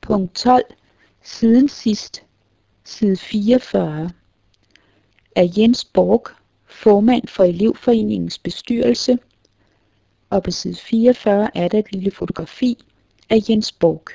Punkt 12. Siden sidst. Side 44. Af Jens Borch, formand for elevforeningens bestyrelse. Og på side 44 er der et lille fotografi af Jens Borch.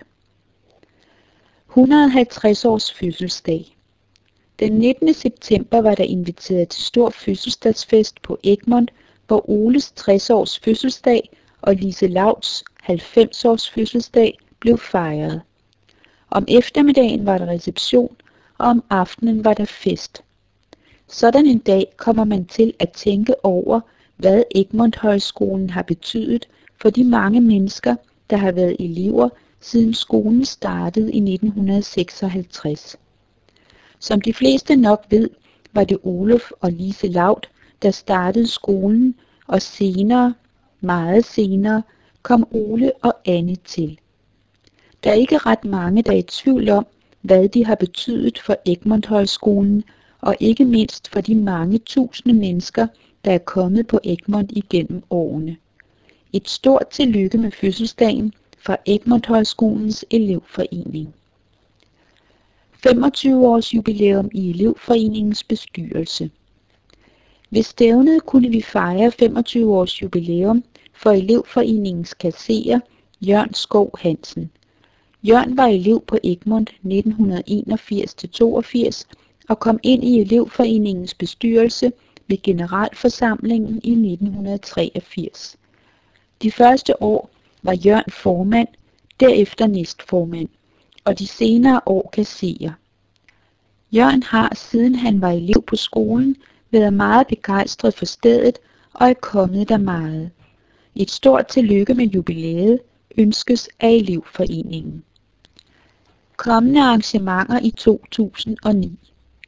150 års fødselsdag. Den 19. september var der inviteret til stor fødselsdagsfest på Egmont, hvor Oles 60 års fødselsdag og Lise Lauts 90 års fødselsdag blev fejret. Om eftermiddagen var der reception, og om aftenen var der fest. Sådan en dag kommer man til at tænke over, hvad Egmont Højskolen har betydet for de mange mennesker, der har været elever, siden skolen startede i 1956. Som de fleste nok ved, var det Olof og Lise Laut, der startede skolen, og senere, meget senere, kom Ole og Anne til. Der er ikke ret mange, der er i tvivl om, hvad de har betydet for Egmont Højskolen, og ikke mindst for de mange tusinde mennesker, der er kommet på Egmont igennem årene. Et stort tillykke med fødselsdagen fra Egmont Højskolens elevforening. 25 års jubilæum i elevforeningens bestyrelse. Ved stævnet kunne vi fejre 25 års jubilæum for elevforeningens kasserer Jørgen Skov Hansen. Jørgen var elev på Egmont 1981-82 og kom ind i elevforeningens bestyrelse ved generalforsamlingen i 1983. De første år var Jørgen formand, derefter næstformand, og de senere år kasserer. Jørgen har, siden han var elev på skolen, været meget begejstret for stedet og er kommet der meget. Et stort tillykke med jubilæet ønskes af elevforeningen. Kommende arrangementer i 2009.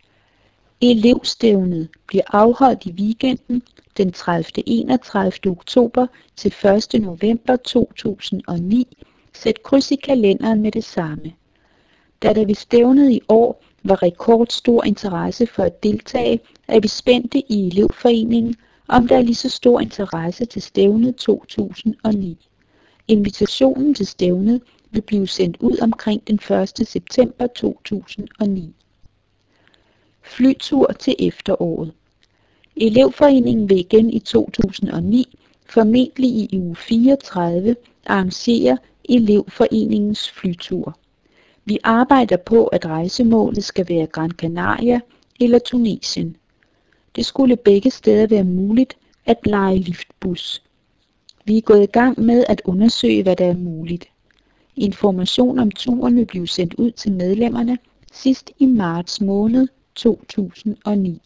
Elevstævnet bliver afholdt i weekenden den 30. 31. oktober til 1. november 2009. Sæt kryds i kalenderen med det samme. Da der ved stævnet i år var rekordstor interesse for at deltage, er vi spændte i elevforeningen, om der er lige så stor interesse til stævnet 2009. Invitationen til stævnet vil blive sendt ud omkring den 1. september 2009. Flytur til efteråret. Elevforeningen vil igen i 2009, formentlig i uge 34, arrangere elevforeningens flytur. Vi arbejder på, at rejsemålet skal være Gran Canaria eller Tunesien. Det skulle begge steder være muligt at leje liftbus. Vi er gået i gang med at undersøge, hvad der er muligt. Information om turen vil blive sendt ud til medlemmerne sidst i marts måned 2009.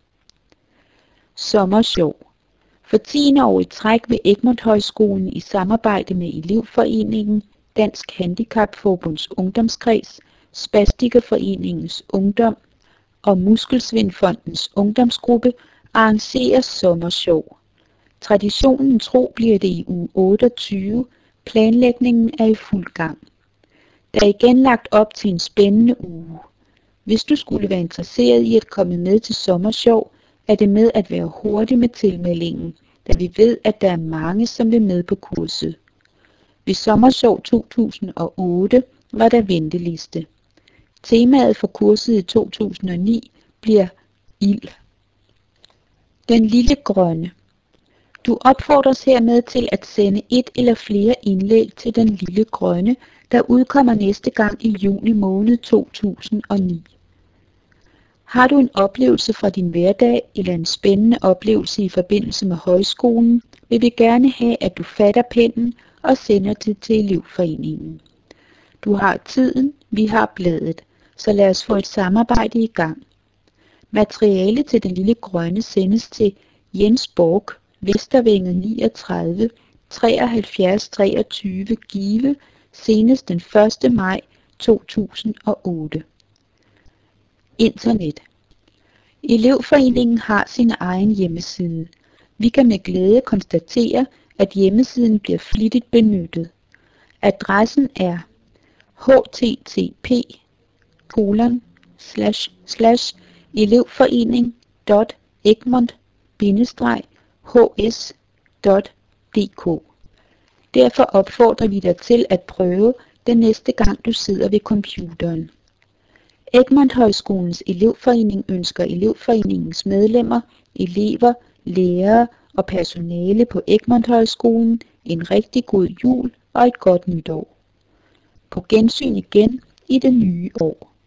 Sommersjov. For 10. år i træk vil Egmont Højskolen i samarbejde med elevforeningen, Dansk Handicapforbunds Ungdomskreds, Spastikerforeningens Ungdom og Muskelsvindfondens Ungdomsgruppe arrangere sommersjov. Traditionen tro bliver det i uge 28. Planlægningen er i fuld gang. Der er igen lagt op til en spændende uge. Hvis du skulle være interesseret i at komme med til sommersjov, er det med at være hurtig med tilmeldingen, da vi ved, at der er mange, som vil med på kurset. Ved sommersjov 2008 var der venteliste. Temaet for kurset i 2009 bliver ild. Den lille grønne. Du opfordres hermed til at sende et eller flere indlæg til Den Lille Grønne, der udkommer næste gang i juni måned 2009. Har du en oplevelse fra din hverdag eller en spændende oplevelse i forbindelse med højskolen, vil vi gerne have, at du fatter pennen og sender det til elevforeningen. Du har tiden, vi har bladet, så lad os få et samarbejde i gang. Materiale til Den Lille Grønne sendes til Jens Borch, Vestervænget 39, 73 23 Give, senest den 1. maj 2008. Internet. Elevforeningen har sin egen hjemmeside. Vi kan med glæde konstatere, at hjemmesiden bliver flittigt benyttet. Adressen er http://elevforening.egmont-hs.dk. Derfor opfordrer vi dig til at prøve den næste gang du sidder ved computeren. Egmont Højskolens elevforening ønsker elevforeningens medlemmer, elever, lærere og personale på Egmont Højskolen en rigtig god jul og et godt nytår. På gensyn igen i det nye år.